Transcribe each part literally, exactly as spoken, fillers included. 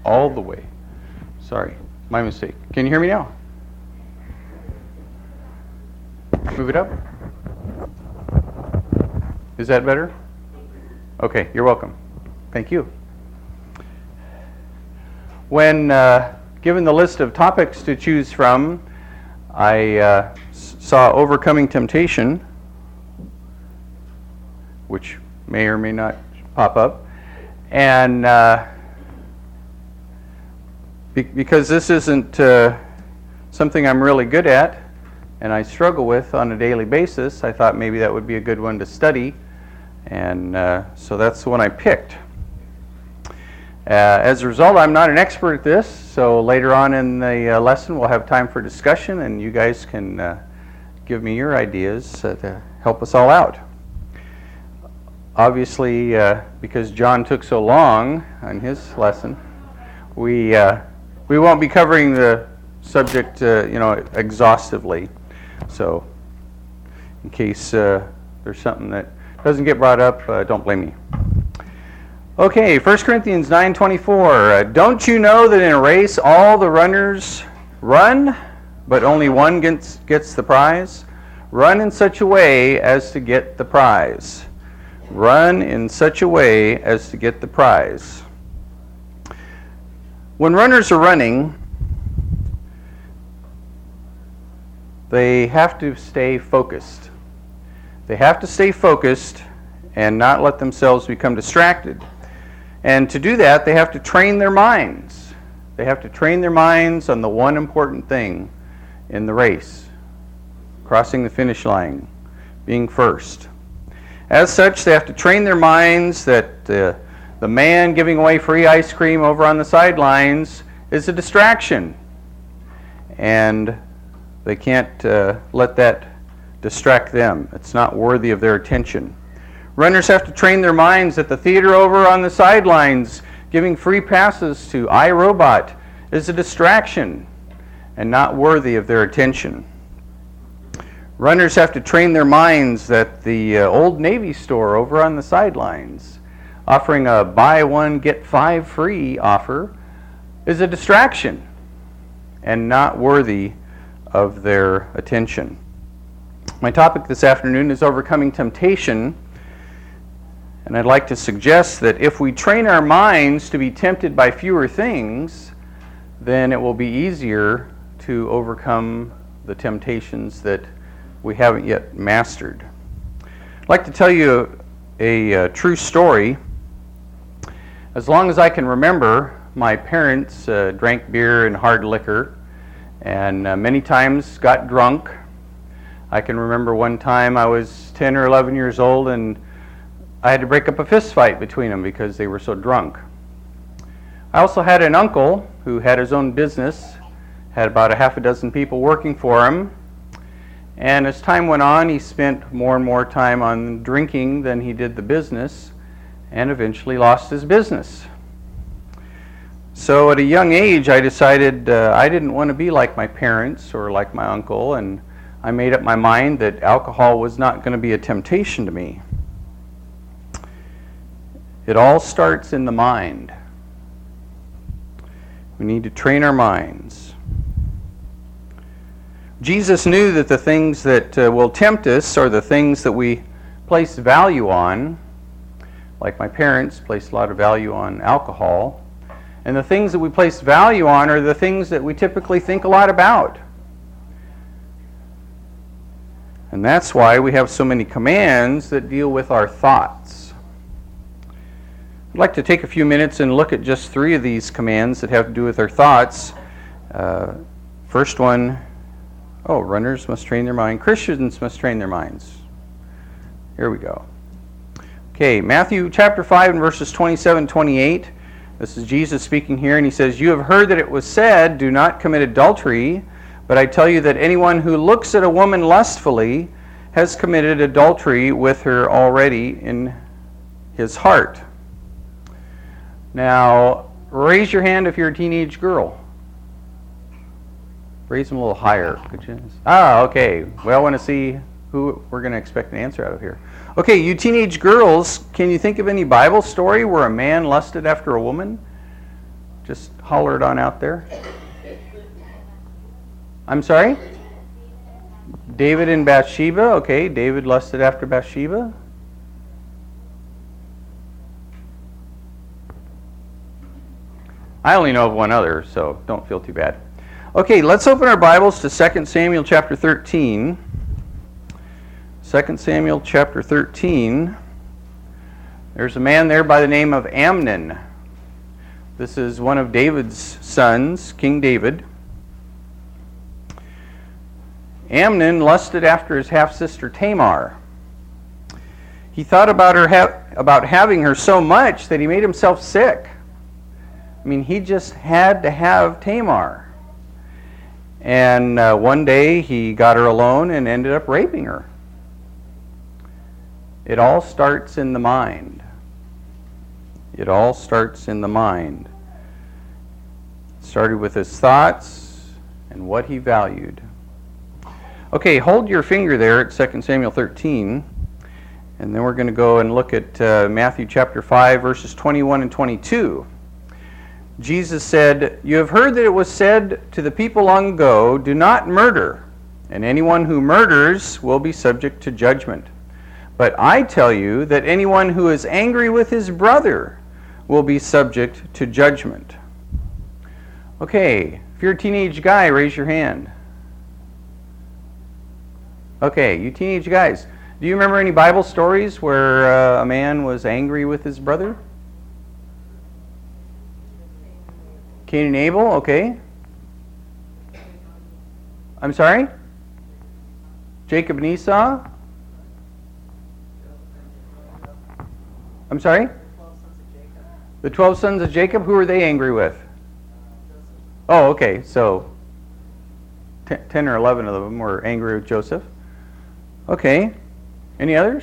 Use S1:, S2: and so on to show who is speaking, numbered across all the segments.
S1: all the way. Sorry, my mistake. Can you hear me now? Move it up. Is that better? Okay, you're welcome. Thank you. When uh, given the list of topics to choose from, I uh, saw overcoming temptation, which may or may not pop up, and uh, be- because this isn't uh, something I'm really good at and I struggle with on a daily basis, I thought maybe that would be a good one to study, and uh, so that's the one I picked. Uh, as a result, I'm not an expert at this, so later on in the uh, lesson we'll have time for discussion, and you guys can uh, give me your ideas uh, to help us all out. Obviously, uh, because John took so long on his lesson, we uh, we won't be covering the subject, uh, you know, exhaustively. So, in case uh, there's something that doesn't get brought up, uh, don't blame me. Okay, First Corinthians nine twenty-four. Uh, don't you know that in a race all the runners run, but only one gets, gets the prize? Run in such a way as to get the prize. Run in such a way as to get the prize. When runners are running, they have to stay focused. They have to stay focused and not let themselves become distracted. And to do that, they have to train their minds. They have to train their minds on the one important thing in the race: crossing the finish line, being first. As such, they have to train their minds that uh, the man giving away free ice cream over on the sidelines is a distraction. And they can't uh, let that distract them. It's not worthy of their attention. Runners have to train their minds that the theater over on the sidelines giving free passes to iRobot is a distraction and not worthy of their attention. Runners have to train their minds that the uh, Old Navy store over on the sidelines offering a buy one get five free offer is a distraction and not worthy of their attention. My topic this afternoon is overcoming temptation. And I'd like to suggest that if we train our minds to be tempted by fewer things, then it will be easier to overcome the temptations that we haven't yet mastered. I'd like to tell you a, a true story. As long as I can remember, my parents uh, drank beer and hard liquor, and uh, many times got drunk. I can remember one time I was ten or eleven years old, and I had to break up a fist fight between them because they were so drunk. I also had an uncle who had his own business, had about a half a dozen people working for him, and as time went on, he spent more and more time on drinking than he did the business, and eventually lost his business. So at a young age, I decided uh, I didn't want to be like my parents or like my uncle, and I made up my mind that alcohol was not going to be a temptation to me. It all starts in the mind. We need to train our minds. Jesus knew that the things that uh, will tempt us are the things that we place value on. Like my parents placed a lot of value on alcohol. And the things that we place value on are the things that we typically think a lot about. And that's why we have so many commands that deal with our thoughts. I'd like to take a few minutes and look at just three of these commands that have to do with our thoughts. Uh, first one, oh, runners must train their mind. Christians must train their minds. Here we go. Okay, Matthew chapter five and verses twenty-seven and twenty-eight. This is Jesus speaking here, and he says, "You have heard that it was said, 'Do not commit adultery,' but I tell you that anyone who looks at a woman lustfully has committed adultery with her already in his heart." Now, raise your hand if you're a teenage girl. Raise them a little higher, could you? Ah, okay. Well, I want to see who we're going to expect an answer out of here. Okay, you teenage girls, can you think of any Bible story where a man lusted after a woman? Just holler it on out there. I'm sorry? David and Bathsheba. Okay, David lusted after Bathsheba. I only know of one other, so don't feel too bad. Okay, let's open our Bibles to Second Samuel chapter thirteen. Second Samuel chapter thirteen. There's a man there by the name of Amnon. This is one of David's sons, King David. Amnon lusted after his half-sister Tamar. He thought about her ha- about having her so much that he made himself sick. I mean, he just had to have Tamar. And uh, one day he got her alone and ended up raping her. It all starts in the mind. It all starts in the mind. It started with his thoughts and what he valued. Okay, hold your finger there at Second Samuel thirteen, and then we're going to go and look at uh, Matthew chapter five, verses twenty-one and twenty-two. Jesus said, "You have heard that it was said to the people long ago, 'Do not murder, and anyone who murders will be subject to judgment. But I tell you that anyone who is angry with his brother will be subject to judgment.'" Okay, if you're a teenage guy, raise your hand. Okay, you teenage guys, do you remember any Bible stories where uh, a man was angry with his brother? Cain and Abel, okay. I'm sorry? Jacob and Esau? I'm sorry? The twelve sons of Jacob, who were they angry with? Oh, okay, so ten or eleven of them were angry with Joseph. Okay, any others?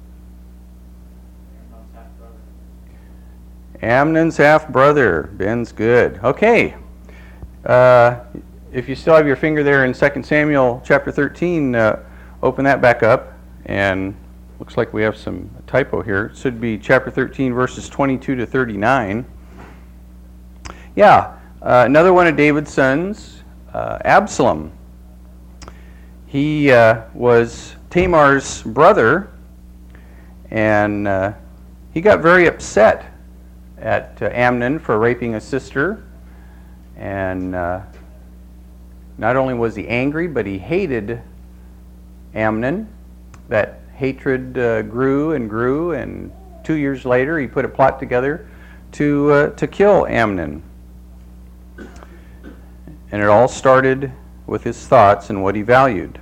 S1: Amnon's half-brother. Ben's good. Okay. Uh, if you still have your finger there in Second Samuel chapter thirteen, uh, open that back up. And looks like we have some typo here. It should be chapter thirteen, verses twenty-two to thirty-nine. Yeah, uh, another one of David's sons, uh, Absalom. He uh, was Tamar's brother, and uh, he got very upset at uh, Amnon for raping his sister, and uh, not only was he angry, but he hated Amnon. That hatred uh, grew and grew, and two years later he put a plot together to uh, to kill Amnon. And it all started with his thoughts and what he valued.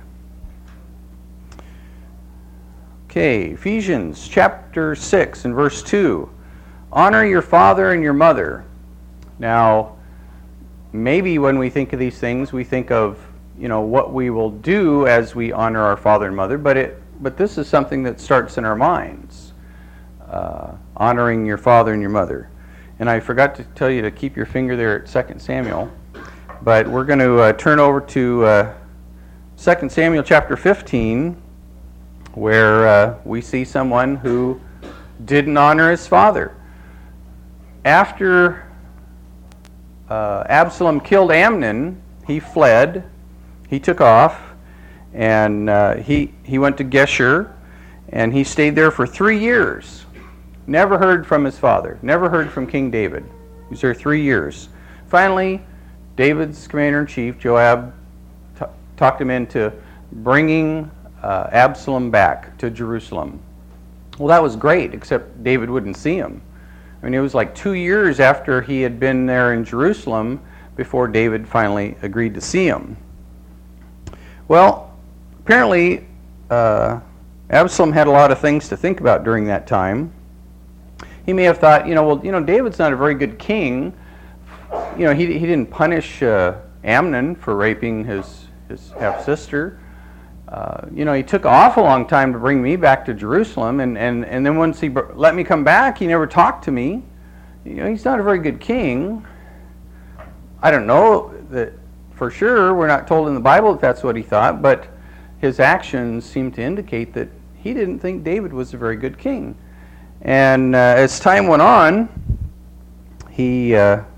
S1: Okay, Ephesians chapter six and verse two. Honor your father and your mother. Now, maybe when we think of these things, we think of, you know, what we will do as we honor our father and mother, but it but this is something that starts in our minds. Uh, honoring your father and your mother. And I forgot to tell you to keep your finger there at Second Samuel, but we're going to uh, turn over to uh, Second Samuel chapter fifteen, where uh, we see someone who didn't honor his father. After uh, Absalom killed Amnon, he fled, he took off, and uh, he, he went to Geshur, and he stayed there for three years. Never heard from his father, never heard from King David. He was there three years. Finally, David's commander-in-chief, Joab, t- talked him into bringing uh, Absalom back to Jerusalem. Well, that was great, except David wouldn't see him. I mean, it was like two years after he had been there in Jerusalem before David finally agreed to see him. Well, apparently, uh, Absalom had a lot of things to think about during that time. He may have thought, you know, well, you know, David's not a very good king. You know, he he didn't punish uh, Amnon for raping his his half sister. Uh, you know, he took an awful long time to bring me back to Jerusalem, and, and, and then once he br- let me come back, he never talked to me. You know, he's not a very good king. I don't know that for sure. We're not told in the Bible if that's what he thought, but his actions seem to indicate that he didn't think David was a very good king. And uh, as time went on, he uh,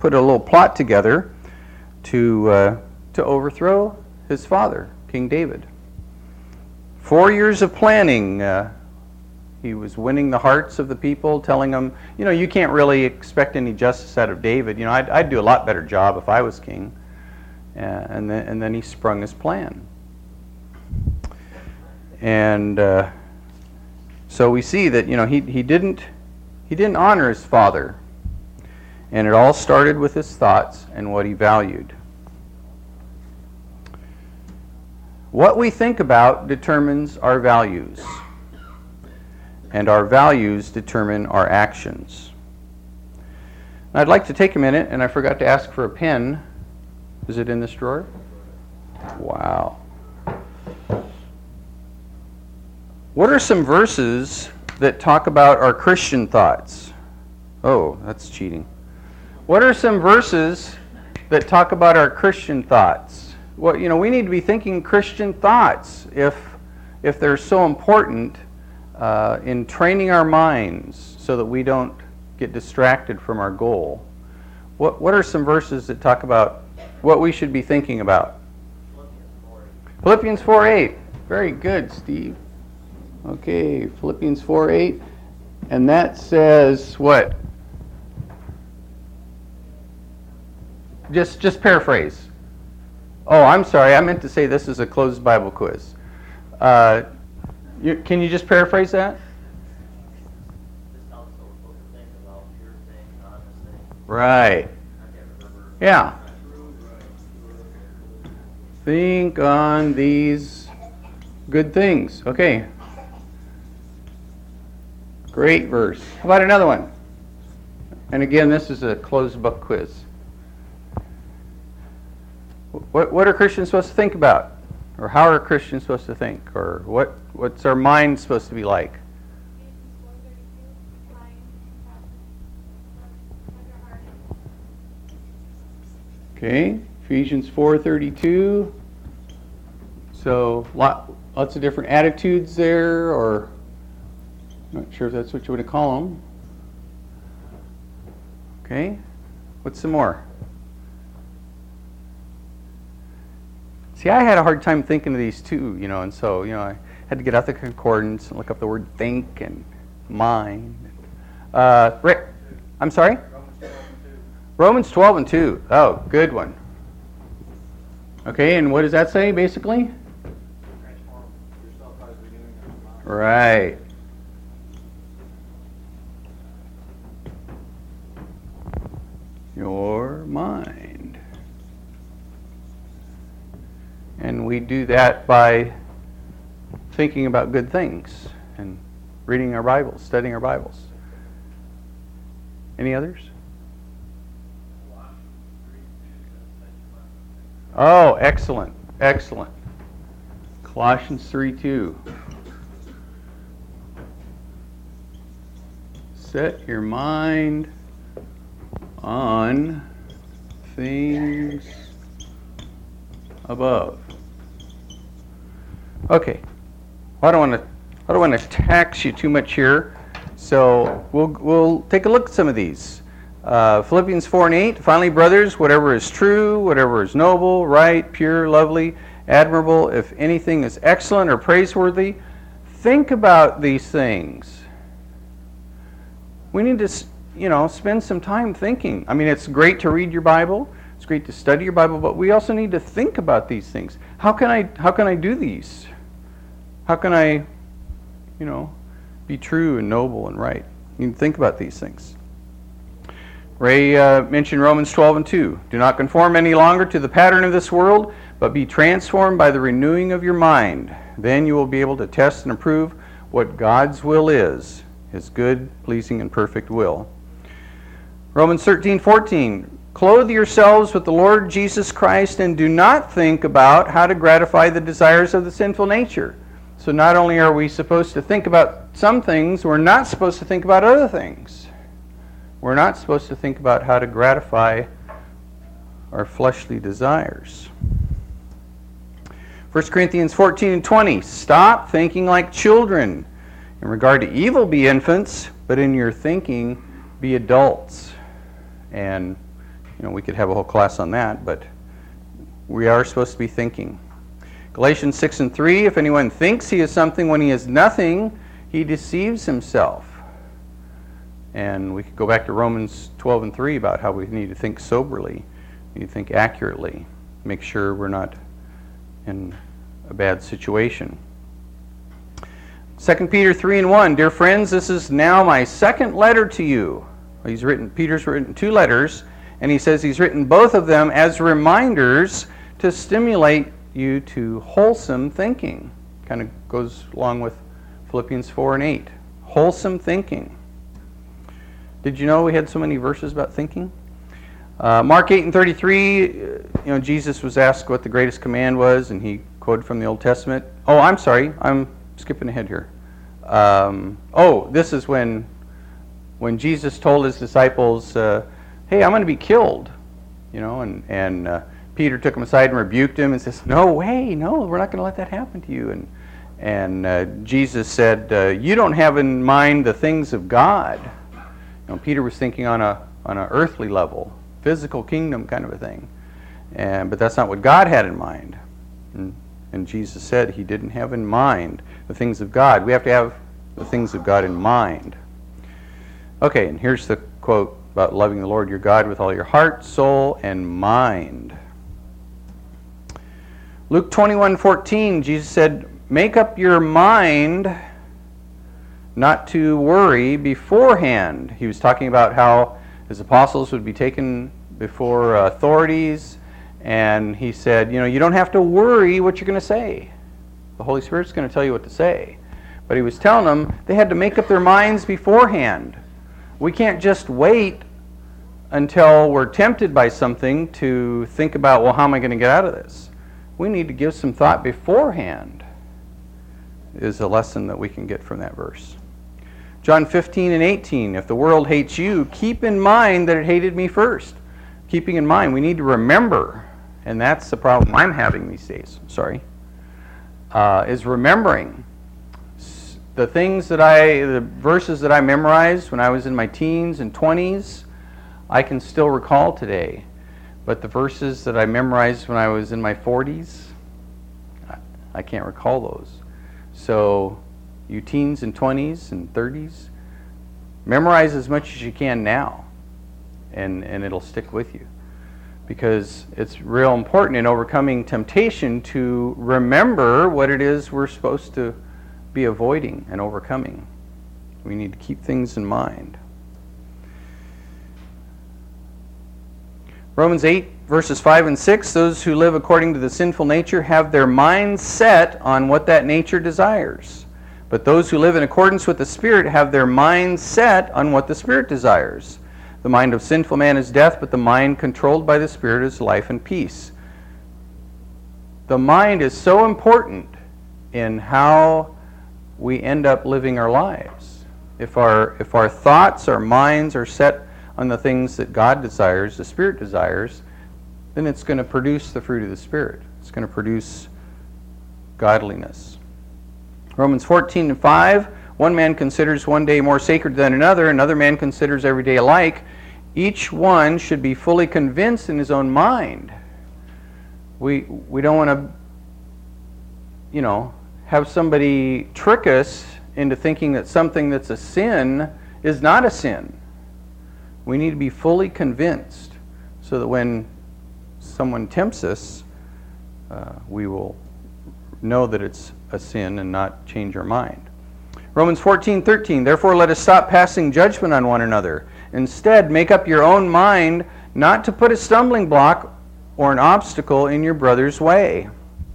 S1: put a little plot together to uh, to overthrow his father, King David. Four years of planning. Uh, he was winning the hearts of the people, telling them, you know, you can't really expect any justice out of David. You know, I'd, I'd do a lot better job if I was king. Uh, and then and then he sprung his plan. And uh, so we see that, you know, he he didn't he didn't honor his father. And it all started with his thoughts and what he valued. What we think about determines our values, and our values determine our actions. Now, I'd like to take a minute, and I forgot to ask for a pen. Is it in this drawer? Wow. What are some verses that talk about our Christian thoughts? Oh, that's cheating. What are some verses that talk about our Christian thoughts? Well, you know, we need to be thinking Christian thoughts if if they're so important uh, in training our minds so that we don't get distracted from our goal. What what are some verses that talk about what we should be thinking about? Philippians four eight. Very good, Steve. Okay, Philippians four eight. And that says what? Just just paraphrase. Oh, I'm sorry. I meant to say this is a closed Bible quiz. Uh, you, can you just paraphrase that? Right. Yeah. Think on these good things. Okay. Great verse. How about another one? And again, this is a closed book quiz. What what are Christians supposed to think about? Or how are Christians supposed to think? Or what what's our mind supposed to be like? Okay, Ephesians four thirty-two. So lot, lots of different attitudes there, or not sure if that's what you want to call them. Okay, what's some more? See, I had a hard time thinking of these too, you know, and so, you know, I had to get out the concordance and look up the word think and mind. Uh, Rick, I'm sorry? Romans twelve and two. Oh, good one. Okay, and what does that say, basically? Right. Your mind. And we do that by thinking about good things and reading our Bibles, studying our Bibles. Any others? Oh, excellent, excellent. Colossians three two. Set your mind on things above. Okay. Well, I don't want to. I don't want to tax you too much here, so we'll we'll take a look at some of these. Uh, Philippians four and eight. Finally, brothers, whatever is true, whatever is noble, right, pure, lovely, admirable, if anything is excellent or praiseworthy, think about these things. We need to, you know, spend some time thinking. I mean, it's great to read your Bible. It's great to study your Bible, but we also need to think about these things. How can I how can I do these? How can I, you know, be true and noble and right? You need to think about these things. Ray uh, mentioned Romans twelve and two. Do not conform any longer to the pattern of this world, but be transformed by the renewing of your mind. Then you will be able to test and approve what God's will is, His good, pleasing, and perfect will. Romans thirteen fourteen. Clothe yourselves with the Lord Jesus Christ and do not think about how to gratify the desires of the sinful nature. So not only are we supposed to think about some things, we're not supposed to think about other things. We're not supposed to think about how to gratify our fleshly desires. First Corinthians fourteen and twenty. Stop thinking like children. In regard to evil, be infants, but in your thinking, be adults. And know, we could have a whole class on that, but we are supposed to be thinking. Galatians six and three, if anyone thinks he is something when he is nothing, he deceives himself. And we could go back to Romans twelve and three about how we need to think soberly, we need to think accurately, make sure we're not in a bad situation. Second Peter three and one, dear friends, this is now my second letter to you. He's written, Peter's written two letters, and he says he's written both of them as reminders to stimulate you to wholesome thinking. Kind of goes along with Philippians four and eight. Wholesome thinking. Did you know we had so many verses about thinking? Uh, Mark eight and thirty-three, you know, Jesus was asked what the greatest command was, and he quoted from the Old Testament. Oh, I'm sorry, I'm skipping ahead here. Um, oh, this is when when Jesus told his disciples, uh, hey, I'm going to be killed. You know, and, and uh, Peter took him aside and rebuked him and says, no way, no, we're not going to let that happen to you. And, and uh, Jesus said, uh, you don't have in mind the things of God. You know, Peter was thinking on a on an earthly level, physical kingdom kind of a thing. And, but that's not what God had in mind. And, and Jesus said he didn't have in mind the things of God. We have to have the things of God in mind. Okay, and here's the quote about loving the Lord your God with all your heart, soul, and mind. Luke twenty-one fourteen, Jesus said, make up your mind not to worry beforehand. He was talking about how his apostles would be taken before authorities, and he said, you know, you don't have to worry what you're going to say. The Holy Spirit's going to tell you what to say. But he was telling them they had to make up their minds beforehand. We can't just wait until we're tempted by something to think about, well, how am I going to get out of this? We need to give some thought beforehand, is a lesson that we can get from that verse. John fifteen and eighteen, if the world hates you, keep in mind that it hated me first. Keeping in mind, we need to remember, and that's the problem I'm having these days, sorry, uh, is remembering. The things that I, the verses that I memorized when I was in my teens and twenties, I can still recall today. But the verses that I memorized when I was in my forties, I can't recall those. So you teens and twenties and thirties, memorize as much as you can now, and, and it'll stick with you. Because it's real important in overcoming temptation to remember what it is we're supposed to be avoiding and overcoming. We need to keep things in mind. Romans eight, verses five and six, those who live according to the sinful nature have their minds set on what that nature desires. But those who live in accordance with the Spirit have their minds set on what the Spirit desires. The mind of sinful man is death, but the mind controlled by the Spirit is life and peace. The mind is so important in how we end up living our lives. If our if our thoughts, our minds are set on the things that God desires, the Spirit desires, then it's going to produce the fruit of the Spirit. It's going to produce godliness. Romans fourteen and five, one man considers one day more sacred than another, another man considers every day alike. Each one should be fully convinced in his own mind. We we don't want to, you know, have somebody trick us into thinking that something that's a sin is not a sin. We need to be fully convinced so that when someone tempts us, uh, we will know that it's a sin and not change our mind. Romans fourteen thirteen, therefore let us stop passing judgment on one another. Instead, make up your own mind not to put a stumbling block or an obstacle in your brother's way.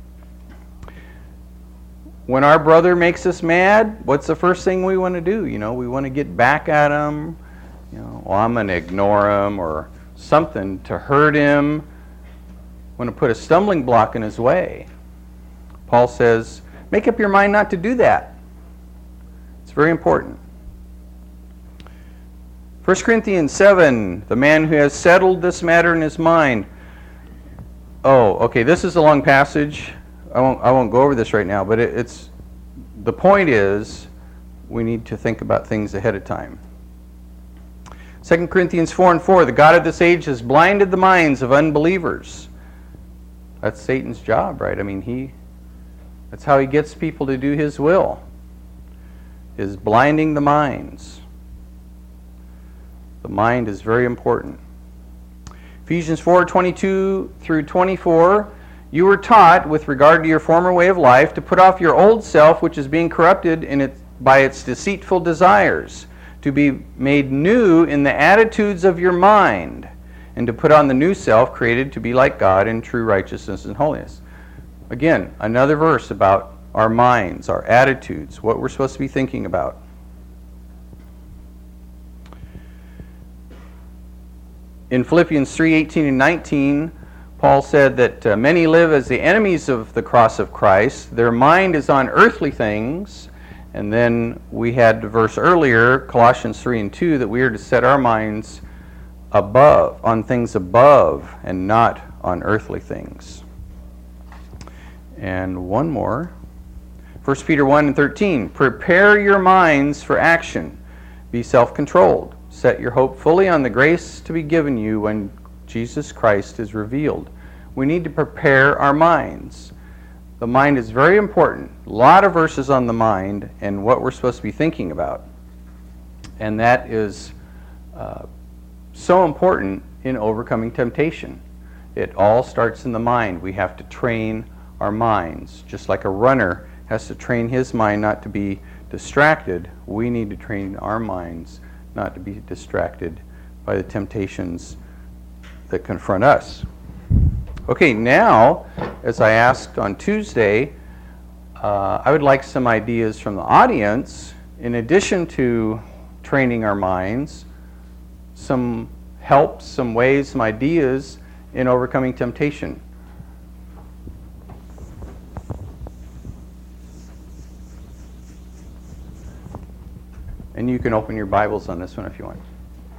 S1: When our brother makes us mad, what's the first thing we want to do? You know, we want to get back at him. You know, well, I'm going to ignore him or something to hurt him. Want to put a stumbling block in his way. Paul says, make up your mind not to do that. It's very important. First Corinthians seven, the man who has settled this matter in his mind. Oh, okay, this is a long passage. I won't I won't go over this right now, but it, it's the point is we need to think about things ahead of time. Second Corinthians four and four, the God of this age has blinded the minds of unbelievers. That's Satan's job, right? I mean, he that's how he gets people to do his will, is blinding the minds. The mind is very important. Ephesians four twenty-two through twenty-four, you were taught with regard to your former way of life to put off your old self, which is being corrupted in it by its deceitful desires, to be made new in the attitudes of your mind, and to put on the new self created to be like God in true righteousness and holiness. Again, another verse about our minds, our attitudes, what we're supposed to be thinking about. In Philippians three eighteen and nineteen, Paul said that uh, many live as the enemies of the cross of Christ. Their mind is on earthly things. And then we had the verse earlier, Colossians three and two, that we are to set our minds above, on things above, and not on earthly things. And one more. First Peter one and thirteen, prepare your minds for action. Be self-controlled. Set your hope fully on the grace to be given you when Jesus Christ is revealed. We need to prepare our minds. The mind is very important. A lot of verses on the mind and what we're supposed to be thinking about. And that is uh, so important in overcoming temptation. It all starts in the mind. We have to train our minds. Just like a runner has to train his mind not to be distracted, we need to train our minds not to be distracted by the temptations that confront us. Okay, now, as I asked on Tuesday, uh, I would like some ideas from the audience, in addition to training our minds, some help, some ways, some ideas in overcoming temptation. And you can open your Bibles on this one if you want.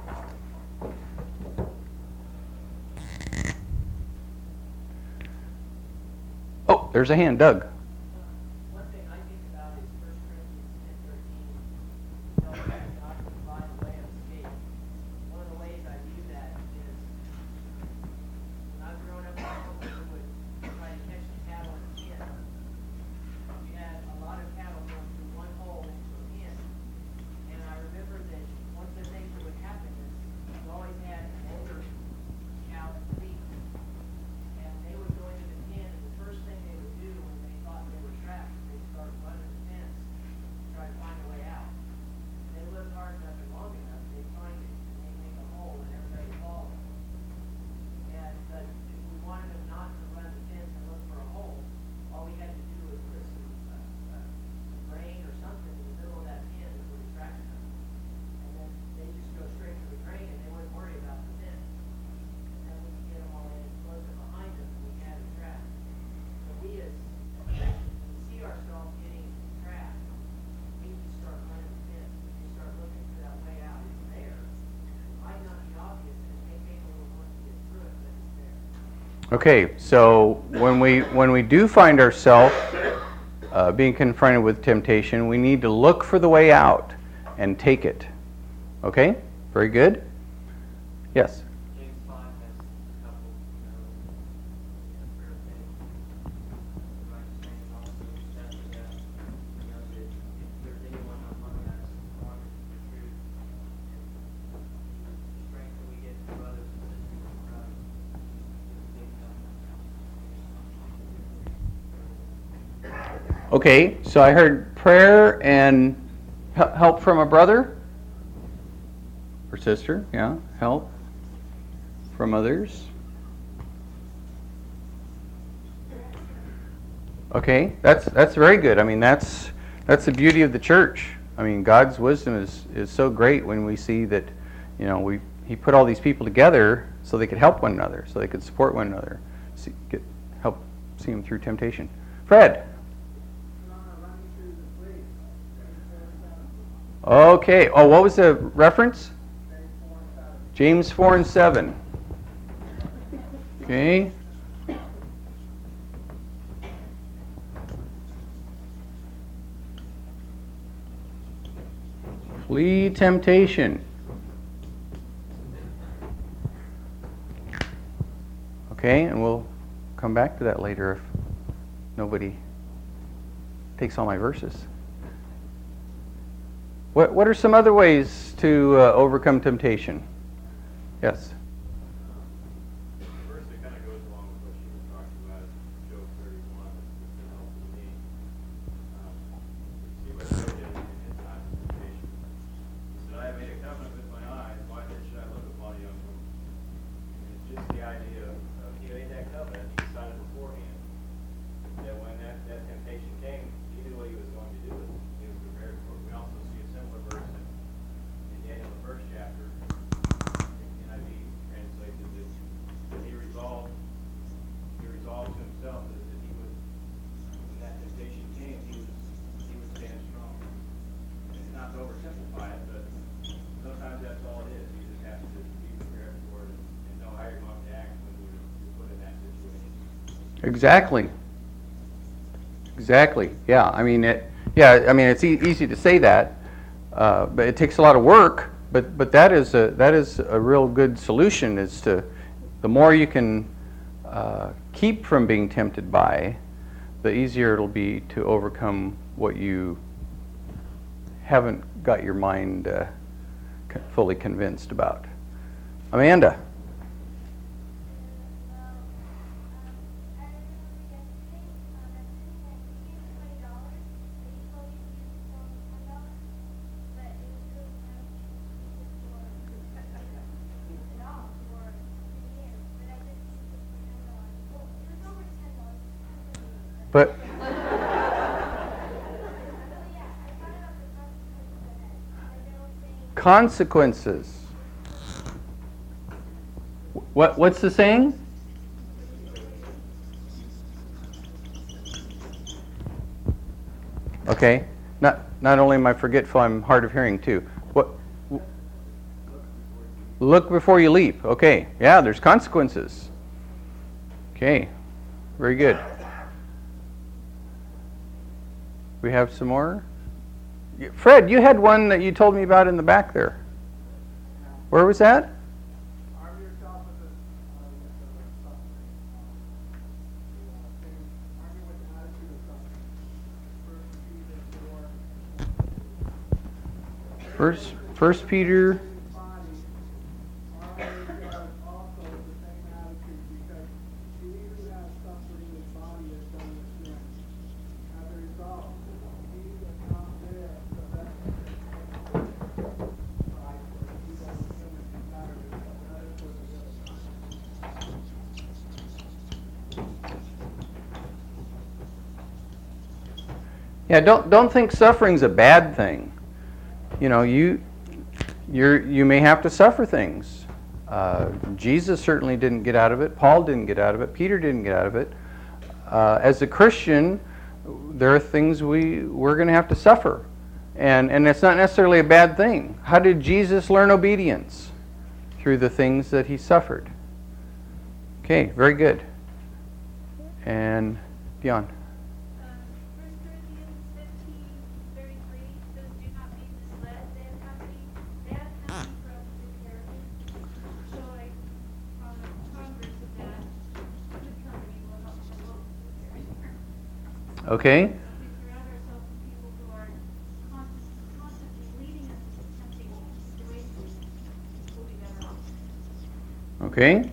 S1: Oh, there's a hand. Doug.
S2: One thing I think about is First Corinthians ten thirteen. Tell us not to find a way of escape. One of the ways I view that is when I've grown up in a home, we would try to catch the cattle in a pen. We had a lot of cattle going through one hole into a pen. And I remember that one of the things that would happen is you always had an older cow to feed. And they would go into the pen, and the first thing they would do when they thought they were trapped, they'd start running the fence to try to find a way out. And they lived hard enough and long enough, they'd find it, and they'd make a hole, and everybody would follow them. And but if we wanted them not to run the fence and look for a hole, all we had to do was put some uh, uh, grain or something in the middle of that pen that would attract them. And then they just go straight to the grain, and they wouldn't worry about the fence. And then we could get them all in and close it behind them, and we had them trapped. So we as Christians, when we see ourselves getting trapped, we need to start running the fence. We need to start looking for that way out. It's there. It might not be obvious, and it may take a little work to get through it, but it's there.
S1: Okay, so when we when we do find ourselves uh, being confronted with temptation, we need to look for the way out and take it. Okay, very good. Yes.
S2: James five has a couple, you know, you know, prayer things, righteous things also, chapter that, you know, that if there's anyone among us who wants the truth and the strength that we get from brothers and sisters in Christ, is a big help.
S1: Okay, so I heard prayer and he- help from a brother or sister. Yeah, help from others. Okay, that's that's very good. I mean, that's that's the beauty of the church. I mean, God's wisdom is is so great when we see that, you know, we He put all these people together so they could help one another, so they could support one another, see, get help see them through temptation. Fred. Okay. Oh, what was the reference? James four and seven. Okay. Flee temptation. Okay, and we'll come back to that later if nobody takes all my verses. What What are some other ways to uh, overcome temptation? Yes.
S3: First, it kind of goes along with what she was talking about, Job thirty-one. It's been helpful to me. Um, see what Job did in his time of temptation. He said, "I have made a covenant with my eyes. Why then should I look upon a young woman?" And it's just the idea of, of he made that covenant. He decided beforehand that when that, that temptation came, he knew what he was going to do with it. He was prepared for it. We also see a similar verse in, in Daniel, the first chapter. N I V translates it that, that he resolved, he resolved to himself that, that he would, when that temptation came, he was, he would stand strong. And it's not to oversimplify it, but sometimes that's all it is. You just have to be prepared for it and, and know how you're going to act when you're, you're put in that situation.
S1: Exactly. Exactly. Yeah. I mean, it. Yeah. I mean, it's e- easy to say that, uh, but it takes a lot of work. But but that is a that is a real good solution. Is to the more you can uh, keep from being tempted by, the easier it'll be to overcome what you haven't got your mind uh, co- fully convinced about. Amanda. But consequences. What what's the saying? Okay. Not not only am I forgetful, I'm hard of hearing too. What? Look before you leap. Okay. Yeah, there's consequences. Okay. Very good. We have some more? Fred, you had one that you told me about in the back there. Where was that?
S4: Arm yourself with the, uh, with the suffering. Um, arm you with the attitude of suffering. First Peter four.
S1: First, First Peter.
S4: Body, arm yourself also with the same attitude, because he who has suffering in his body has done the sin. As a result, he does not bear the best of Christ, or he does the sin that is better than that is for the will of God.
S1: Yeah, don't don't think suffering's a bad thing. You know, you you're you may have to suffer things. Uh, Jesus certainly didn't get out of it. Paul didn't get out of it. Peter didn't get out of it. Uh, as a Christian, there are things we we're going to have to suffer, and and it's not necessarily a bad thing. How did Jesus learn obedience? Through the things that he suffered. Okay, very good. And Dion.
S5: First Corinthians fifteen thirty-three says, "Do not be misled. They have company, they have company from superior joy from the converse of that. Good company will help promote superior."
S1: Okay.
S5: If we surround ourselves with people who are constant, constantly leading us to temptation situations, we'll be better off.
S1: Okay.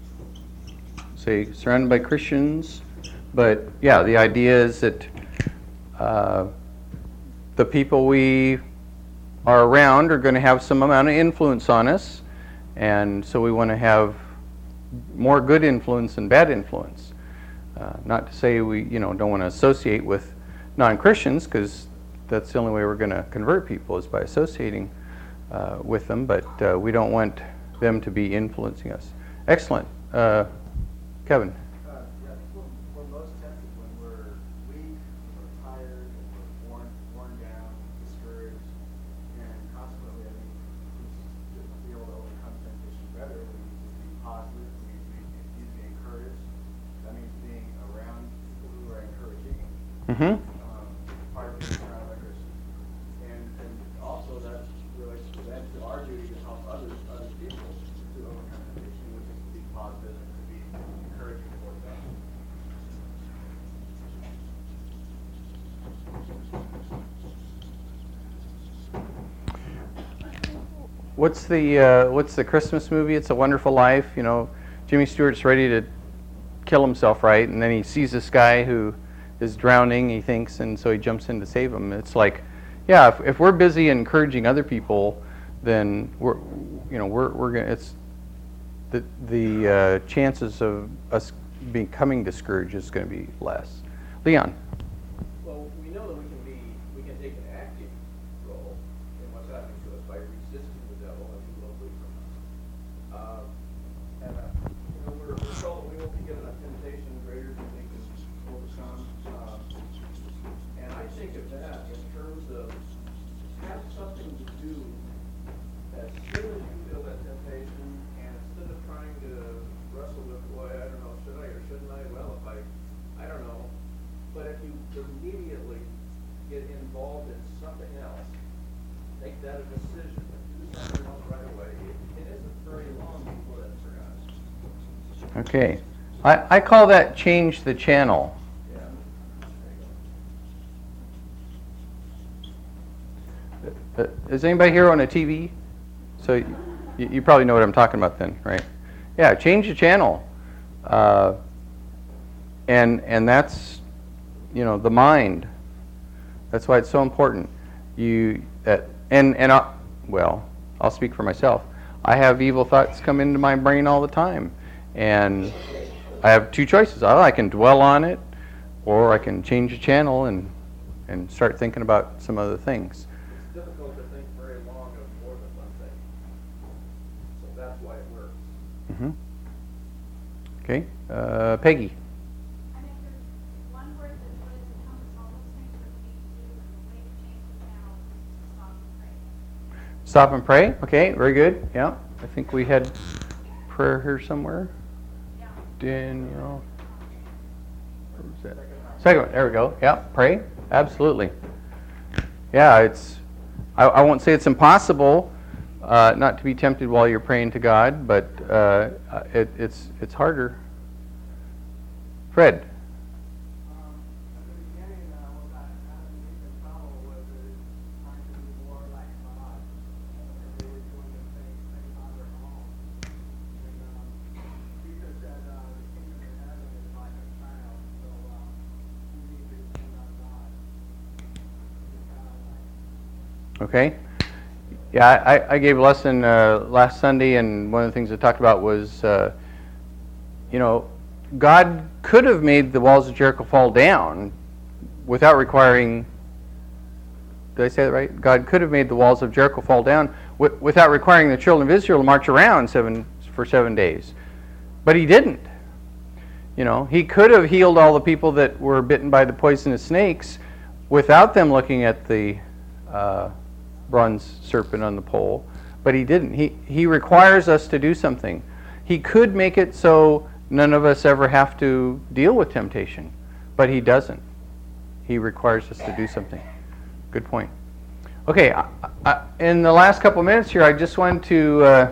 S1: Say surrounded by Christians, but yeah, the idea is that uh, the people we are around are going to have some amount of influence on us, and so we want to have more good influence than bad influence. Uh, not to say we, you know, don't want to associate with non-Christians, because that's the only way we're going to convert people is by associating uh, with them, but uh, we don't want them to be influencing us. Excellent. Uh, Kevin.
S6: Uh, yeah, I think we're, we're most tempted when we're weak, when we're tired, when we're worn, worn down, discouraged, and consequently, I think to be able to overcome temptation better, we need to be positive, we need to be, need to be encouraged. That means being around people who are encouraging,
S1: Mm-hmm.
S6: um, part of being around other Christians. And, and also that relates to then to our duty to help others, other people to overcome temptation, which is to be positive and to be encouraging
S1: what's the uh, what's the Christmas movie? It's a Wonderful Life. You know, Jimmy Stewart's ready to kill himself, right? And then he sees this guy who is drowning, he thinks, and so he jumps in to save him. It's like, yeah, if, if we're busy encouraging other people, then we're, you know, we're we're gonna. It's the the uh, chances of us becoming discouraged is going to be less. Leon.
S7: Well, we know that we can be, we can take an active role in what's happening to us by resisting the devil, and he will flee from us. Uh, and, uh, you know, we're, we're told we won't be given a temptation greater than we can overcome. Uh, and I think of that in terms of have something to do as soon as you feel that temptation, and instead of trying to wrestle with, boy, I don't know, should I or shouldn't I? Well, if I, I don't know. But if you immediately get involved in something else, make that a decision, and do something else right away, it, it isn't very long before that's forgotten.
S1: Okay. I, I call that change the channel.
S7: Yeah.
S1: Uh, is anybody here on a T V? So you, you probably know what I'm talking about then, right? Yeah, change the channel. Uh, and and that's, you know, the mind. That's why it's so important. You uh, and and I, well, I'll speak for myself. I have evil thoughts come into my brain all the time, and I have two choices. I I can dwell on it, or I can change the channel and and start thinking about some other things.
S7: It's difficult to think very long of more than one thing. So that's why it works.
S1: Mm-hmm. Okay, uh, Peggy.
S5: I think there's one word that really becomes all those things that we need to do, and the way to change the channel is to stop and pray.
S1: Stop and pray. Okay, very good. Yeah, I think we had prayer here somewhere.
S5: Yeah.
S1: Daniel. Where was that? Second one. There we go. Yeah, pray. Absolutely. Yeah, it's. I, I won't say it's impossible uh, not to be tempted while you're praying to God, but uh, it, it's it's harder. Fred.
S4: Um, at the beginning, uh, what I had to make a trouble was is trying to be more like God. And they were doing the same thing on their own. And um, Jesus said, uh, the kingdom of heaven is like a child, so um, you need to depend on God. It's kind of like
S1: Okay. Yeah, I, I gave a lesson uh, last Sunday, and one of the things I talked about was, uh, you know, God could have made the walls of Jericho fall down without requiring, did I say that right? God could have made the walls of Jericho fall down w- without requiring the children of Israel to march around seven for seven days. But he didn't. You know, he could have healed all the people that were bitten by the poisonous snakes without them looking at the uh, bronze serpent on the pole, but he didn't. He he requires us to do something. He could make it so none of us ever have to deal with temptation, but he doesn't. He requires us to do something. Good point. Okay, I, I, in the last couple of minutes here, I just wanted to uh,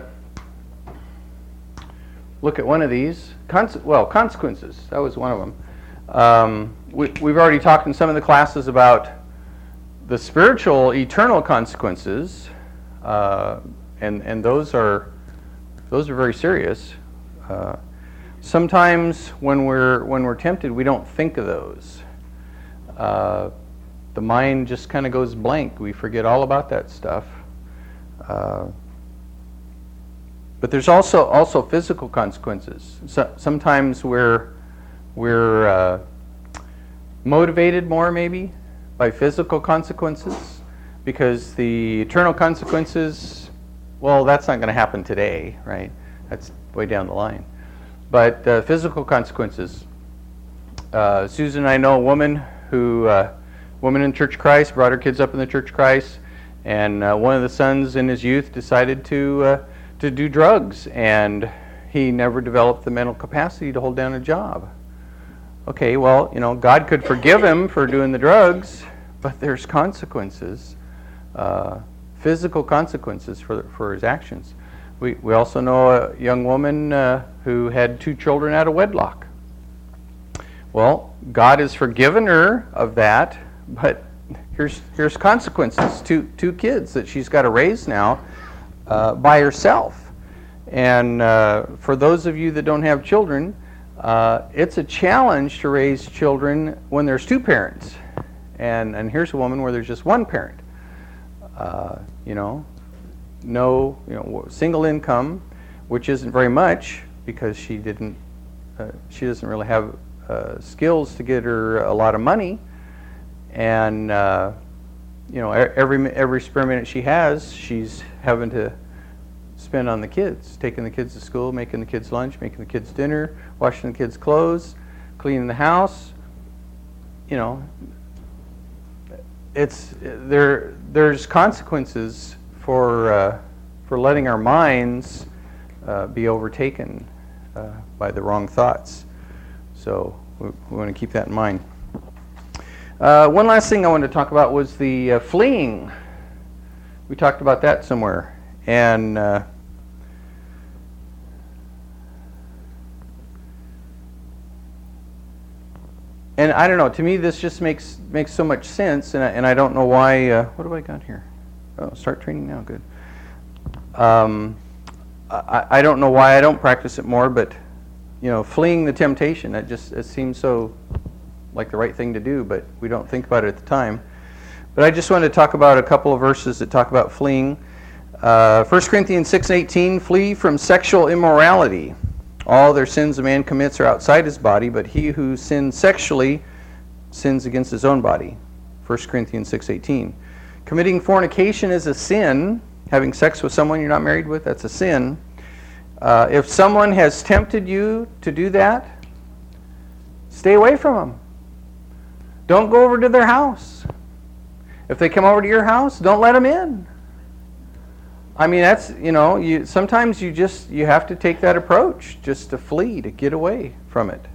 S1: look at one of these. Conse- well, consequences. That was one of them. Um, we, we've already talked in some of the classes about the spiritual, eternal consequences, uh, and and those are those are very serious. Uh, sometimes when we're when we're tempted, we don't think of those. Uh, the mind just kind of goes blank. We forget all about that stuff. Uh, but there's also also physical consequences. So, sometimes we're we're uh, motivated more, maybe, by physical consequences, because the eternal consequences, well, that's not going to happen today, right? That's way down the line. But uh, physical consequences. Uh, Susan and I know a woman who, uh, woman in Church of Christ, brought her kids up in the Church of Christ, and uh, one of the sons in his youth decided to uh, to do drugs, and he never developed the mental capacity to hold down a job. Okay, well, you know, God could forgive him for doing the drugs, but there's consequences, uh, physical consequences for for his actions. We we also know a young woman uh, who had two children out of wedlock. Well, God has forgiven her of that, but here's here's consequences. Two two kids that she's got to raise now. uh, by herself. And uh, for those of you that don't have children, uh, it's a challenge to raise children when there's two parents. And, and here's a woman where there's just one parent. Uh, you know, no, you know, single income, which isn't very much because she didn't, uh, she doesn't really have uh, skills to get her a lot of money. And, uh, you know, every every spare minute she has, she's having to spend on the kids, taking the kids to school, making the kids lunch, making the kids dinner, washing the kids' clothes, cleaning the house. You know, it's there. There's consequences for uh, for letting our minds uh, be overtaken uh, by the wrong thoughts. So we, we want to keep that in mind. Uh, one last thing I wanted to talk about was the uh, fleeing. We talked about that somewhere, and uh, and I don't know. To me, this just makes makes so much sense, and I, and I don't know why. Uh, what have I got here? Oh, start training now. Good. Um, I, I don't know why I don't practice it more, but you know, fleeing the temptation. It just it seems so like the right thing to do, but we don't think about it at the time. But I just wanted to talk about a couple of verses that talk about fleeing. Uh, First Corinthians six eighteen, flee from sexual immorality. All their sins a man commits are outside his body, but he who sins sexually sins against his own body. First Corinthians six eighteen. Committing fornication is a sin. Having sex with someone you're not married with, that's a sin. Uh, if someone has tempted you to do that, stay away from them. Don't go over to their house. If they come over to your house, don't let them in. I mean, that's, you know, you sometimes you just, you have to take that approach, just to flee, to get away from it.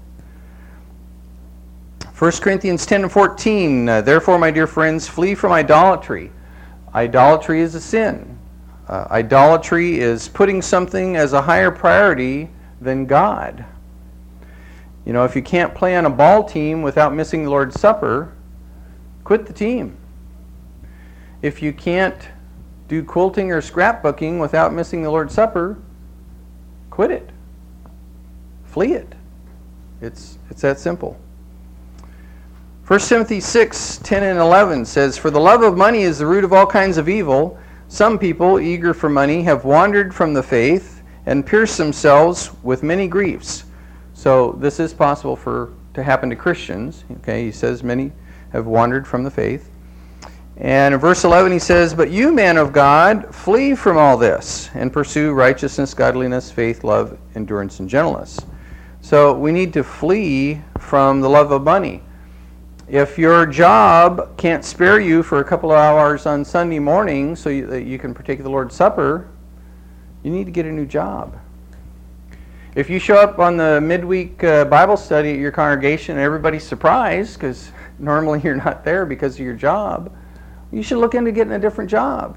S1: First Corinthians ten and fourteen, uh, therefore, my dear friends, flee from idolatry. Idolatry is a sin. Uh, idolatry is putting something as a higher priority than God. You know, if you can't play on a ball team without missing the Lord's Supper, quit the team. If you can't do quilting or scrapbooking without missing the Lord's Supper, quit it. Flee it. It's it's that simple. First Timothy six, ten and eleven says, for the love of money is the root of all kinds of evil. Some people, eager for money, have wandered from the faith and pierced themselves with many griefs. So this is possible for to happen to Christians. Okay, he says many have wandered from the faith. And in verse eleven he says, but you, man of God, flee from all this and pursue righteousness, godliness, faith, love, endurance, and gentleness. So we need to flee from the love of money. If your job can't spare you for a couple of hours on Sunday morning so you, that you can partake of the Lord's Supper, you need to get a new job. If you show up on the midweek uh, Bible study at your congregation and everybody's surprised because normally you're not there because of your job, you should look into getting a different job.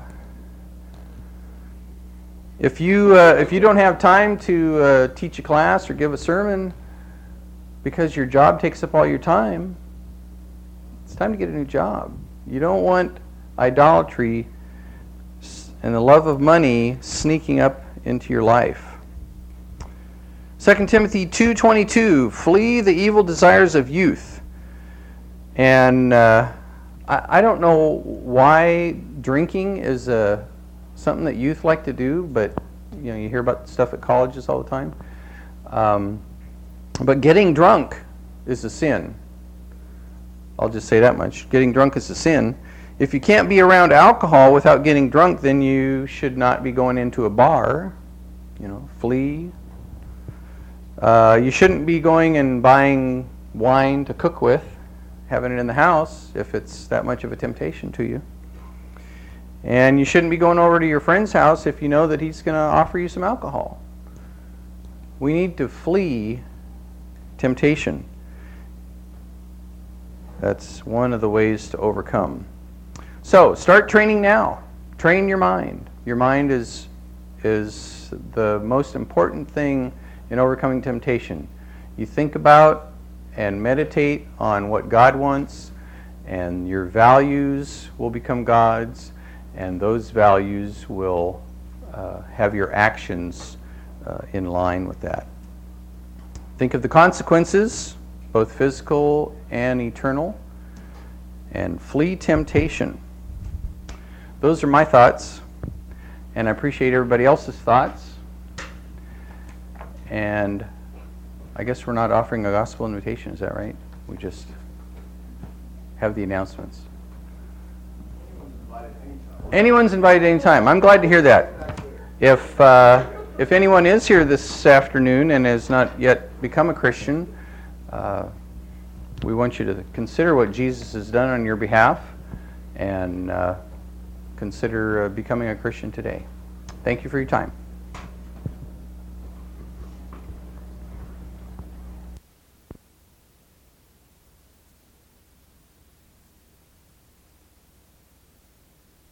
S1: If you uh, if you don't have time to uh, teach a class or give a sermon because your job takes up all your time, it's time to get a new job. You don't want idolatry and the love of money sneaking up into your life. Second Timothy two twenty-two, flee the evil desires of youth. And uh, I, I don't know why drinking is uh, something that youth like to do, but you know, you hear about stuff at colleges all the time. Um, but getting drunk is a sin. I'll just say that much. Getting drunk is a sin. If you can't be around alcohol without getting drunk, then you should not be going into a bar. You know, flee. Uh, you shouldn't be going and buying wine to cook with, having it in the house if it's that much of a temptation to you. And you shouldn't be going over to your friend's house if you know that he's going to offer you some alcohol. We need to flee temptation. That's one of the ways to overcome. So, start training now. Train your mind. Your mind is is the most important thing in overcoming temptation. You think about and meditate on what God wants, and your values will become God's, and those values will uh, have your actions uh, in line with that. Think of the consequences, both physical and eternal, and flee temptation. Those are my thoughts, and I appreciate everybody else's thoughts. And I guess we're not offering a gospel invitation, is that right? We just have the announcements. Anyone's invited anytime. I'm glad to hear that. If uh, if anyone is here this afternoon and has not yet become a Christian, uh, we want you to consider what Jesus has done on your behalf and uh, consider uh, becoming a Christian today. Thank you for your time.